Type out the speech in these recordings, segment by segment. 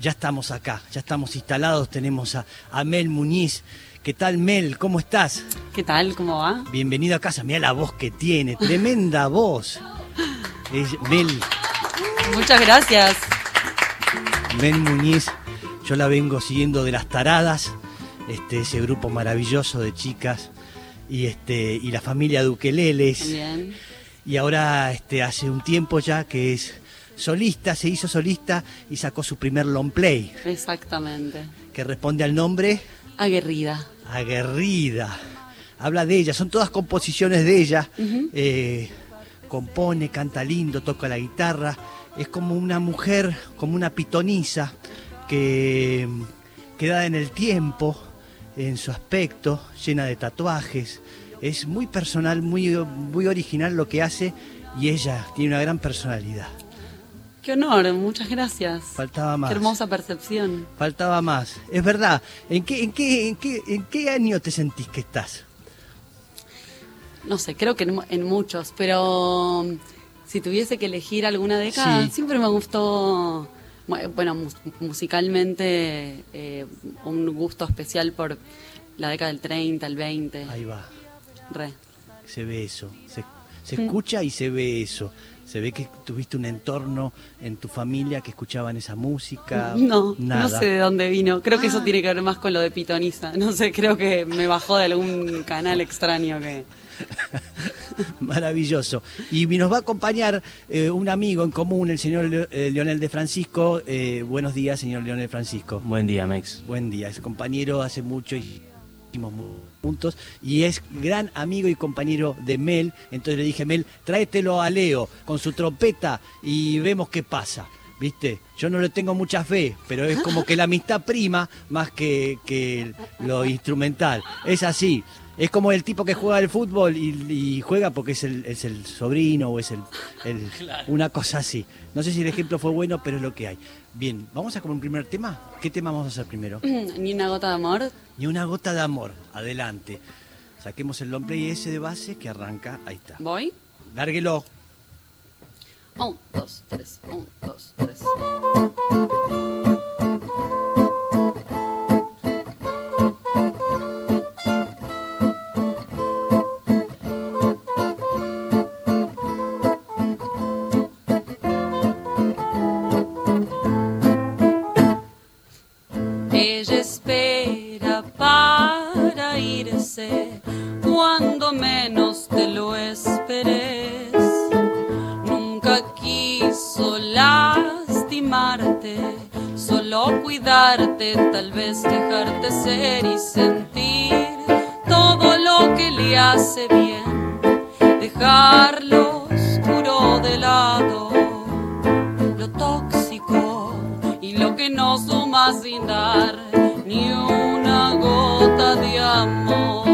Ya estamos acá, ya estamos instalados, tenemos a Mel Muñiz. ¿Qué tal, Mel? ¿Cómo estás? ¿Qué tal? ¿Cómo va? Bienvenido a casa, mirá la voz que tiene, tremenda voz. Mel. Muchas gracias. Mel Muñiz, yo la vengo siguiendo de Las Taradas, ese grupo maravilloso de chicas, y la familia Duqueleles. También. Y ahora hace un tiempo ya que es solista, se hizo solista y sacó su primer long play. Exactamente. Que responde al nombre Aguerrida. Aguerrida. Habla de ella, son todas composiciones de ella. Compone, canta lindo, toca la guitarra. Es como una mujer, como una pitonisa que queda en el tiempo, en su aspecto, llena de tatuajes. Es muy personal, muy original lo que hace, y ella tiene una gran personalidad. Qué honor, muchas gracias. Faltaba más. Qué hermosa percepción. Faltaba más. Es verdad. ¿En qué año te sentís que estás? No sé, creo que en muchos, pero si tuviese que elegir alguna década, Sí. siempre me gustó, bueno, musicalmente, un gusto especial por la década del 30, el 20. Ahí va. Re. Se ve eso. Se escucha y se ve eso. Se ve que tuviste un entorno en tu familia que escuchaban esa música. No, nada. no sé de dónde vino. Creo que eso tiene que ver más con lo de pitoniza. No sé, creo que me bajó de algún canal extraño que... Maravilloso. Y nos va a acompañar un amigo en común, el señor Leonel de Francisco. Buenos días, señor Leonel Francisco. Buen día, Mex. Buen día. Es compañero hace mucho y hicimos juntos. Y es gran amigo y compañero de Mel. Entonces le dije, Mel, tráetelo a Leo con su trompeta y vemos qué pasa. ¿Viste? Yo no le tengo mucha fe, pero es como que la amistad prima más que lo instrumental. Es así. Es como el tipo que juega al fútbol y juega porque es el sobrino o es Claro. una cosa así. No sé si el ejemplo fue bueno, pero es lo que hay. Bien, ¿vamos a con un primer tema? ¿Qué tema vamos a hacer primero? Ni una gota de amor. Ni una gota de amor. Adelante. Saquemos el long play ese de base que arranca. Ahí está. ¿Voy? Lárguelo. 1, 2, 3, 1, 2, 3. Ella espera para irse cuando menos te lo esperes. Nunca quiso lastimarte, solo cuidarte, tal vez dejarte ser y sentir todo lo que le hace bien. Dejar lo oscuro de lado, lo tóxico y lo que no suma sin dar ni una gota de amor.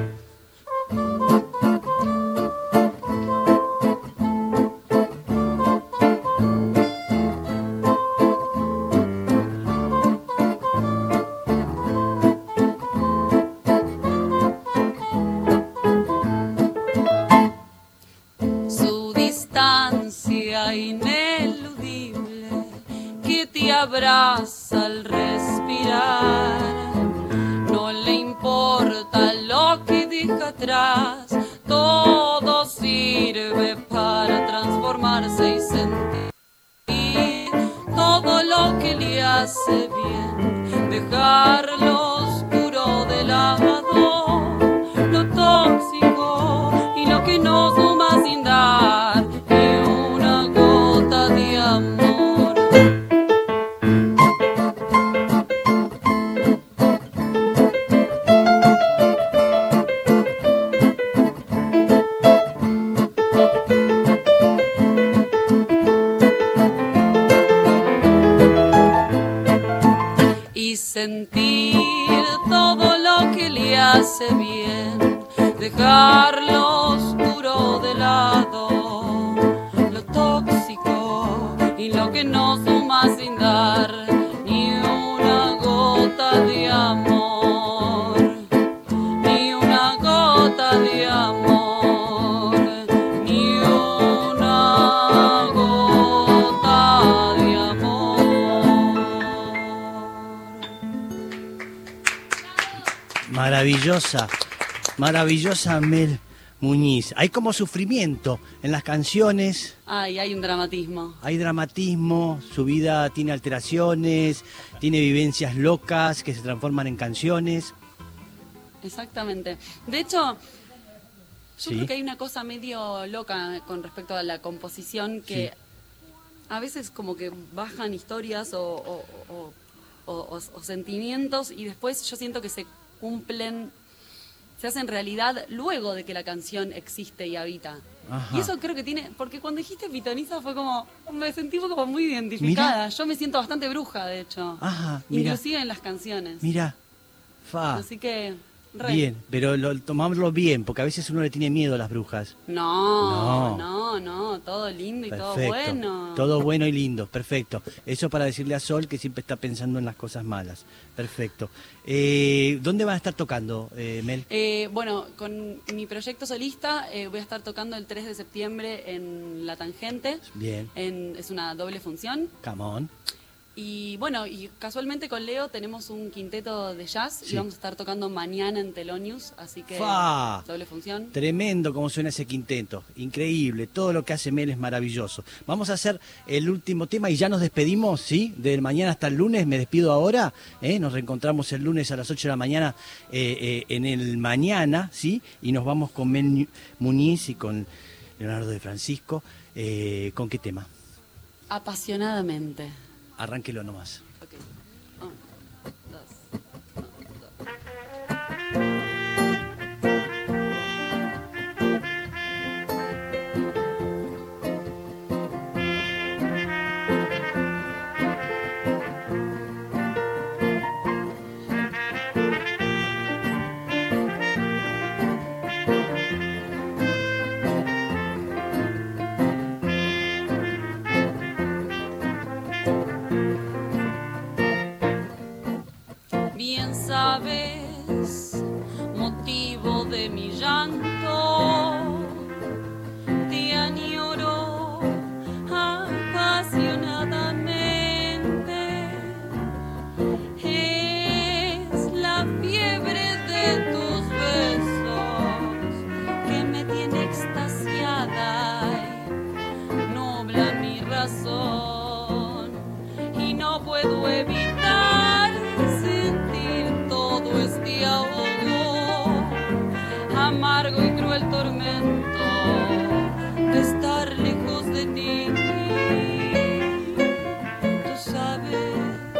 Su distancia ineludible que te abraza al respirar. No le importa lo que deja atrás, todo sirve para transformarse y sentir todo lo que le hace bien. Dejar lo oscuro de lado, lo tóxico y lo que no suma sin dar ni una gota de amor. Y sentir todo lo que le hace bien, dejar lo oscuro de lado, lo tóxico y lo que no suma sin dar ni una gota de amor, ni una gota de amor, ni una gota de amor. Maravillosa, maravillosa Mel Muñiz. Hay como sufrimiento en las canciones. Ay, hay un dramatismo. Hay dramatismo, su vida tiene alteraciones, tiene vivencias locas que se transforman en canciones. Exactamente. De hecho, yo Sí. creo que hay una cosa medio loca con respecto a la composición que Sí. a veces como que bajan historias o sentimientos y después yo siento que se cumplen, se hacen realidad luego de que la canción existe y habita. Ajá. Y eso creo que tiene, porque cuando dijiste pitoniza fue como, me sentí como muy identificada. Mirá. Yo me siento bastante bruja, de hecho. Ajá, mirá. Inclusive en las canciones. Mira, fa. Así que, re. Bien, pero tomámoslo bien, porque a veces uno le tiene miedo a las brujas. No, todo lindo y todo bueno. Todo bueno y lindo, perfecto. Eso para decirle a Sol que siempre está pensando en las cosas malas. Perfecto. ¿Dónde van a estar tocando, Mel? Bueno, con mi proyecto solista voy a estar tocando el 3 de septiembre en La Tangente. Bien, Es una doble función. come on. Y bueno, y casualmente con Leo tenemos un quinteto de jazz Sí. y vamos a estar tocando mañana en Telonius, así que ¡Fa! doble función. Tremendo cómo suena ese quinteto, increíble, todo lo que hace Mel es maravilloso. Vamos a hacer el último tema y ya nos despedimos, ¿sí? De mañana hasta el lunes, me despido ahora, nos reencontramos el lunes a las 8 de la mañana en el Mañana, ¿sí? Y nos vamos con Mel Muñiz y con Leonardo de Francisco. ¿Con qué tema? Apasionadamente. Arránquelo nomás. Ok. 1, 2. Bien sabes, motivo de mi llanto, te añoro apasionadamente. Es la fiebre de tus besos que me tiene extasiada y nubla mi razón y no puedo evitar sentir todo este ahogo, amargo y cruel tormento de estar lejos de ti. Tú sabes,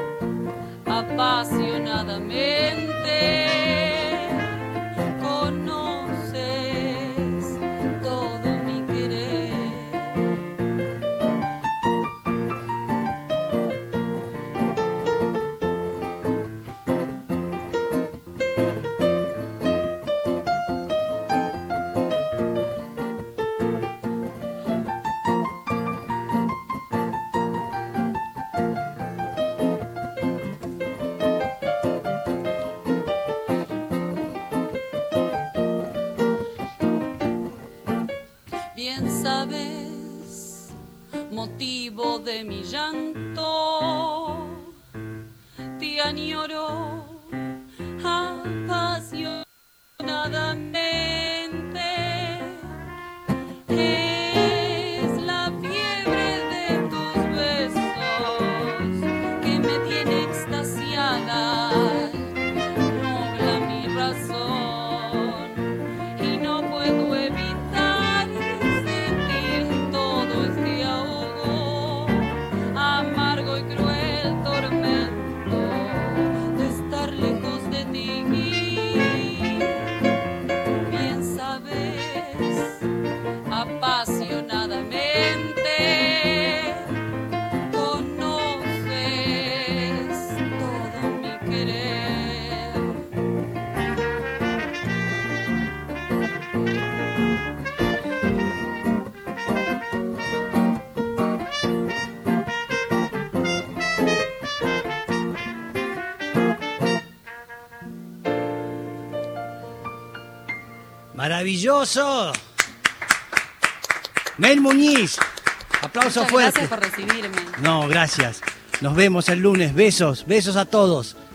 apasionadamente conoces todo mi querer. Bien sabes, motivo de mi llanto, te añoro apasionadamente. Es la fiebre de tus besos que me tiene extasiada, nubla mi razón y no puedo evitar sentir todo este ahogo, amargo y cruel tormento de estar lejos de ti. Bien sabes, apasionadamente conoces todo mi querer. ¡Maravilloso! Mel Muñiz, aplauso Muchas fuerte. gracias por recibirme. No, gracias. Nos vemos el lunes. Besos, besos a todos.